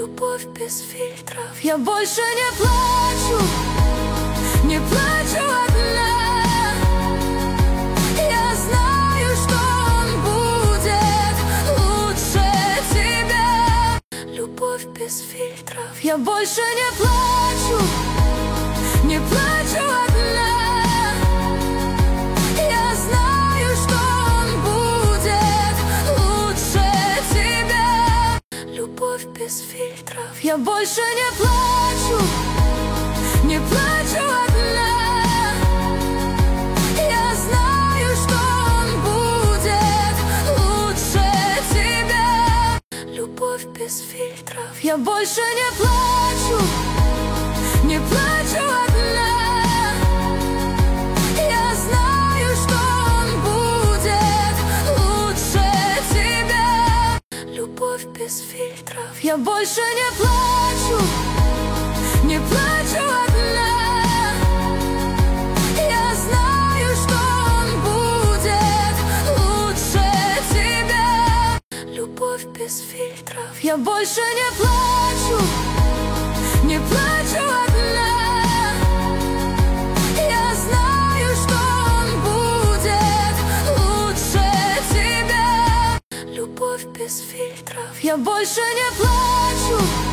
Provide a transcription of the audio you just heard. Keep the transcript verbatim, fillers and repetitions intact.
любовь без фильтров. Я больше не плачу, не плачу одна. Я знаю, что он будет лучше тебя. Любовь без фильтров. Я больше не плачу, не плачу одна. Я знаю, что он будет лучше тебя. Любовь без фильтров. Я больше не плачу, не плачу одна. Я знаю, что он будет лучше тебя. Любовь без фильтров. Я больше не плачу, не плачу одна. Я знаю, что он будет лучше тебя. Любовь без фильтров. Я больше не плачу, не плачу одна. Я знаю, что он будет лучше тебя. Любовь без фильтров. Я больше не плачу, не плачу одна. Я знаю, что он будет лучше тебя. Любовь без фильтров. Я больше не плачу.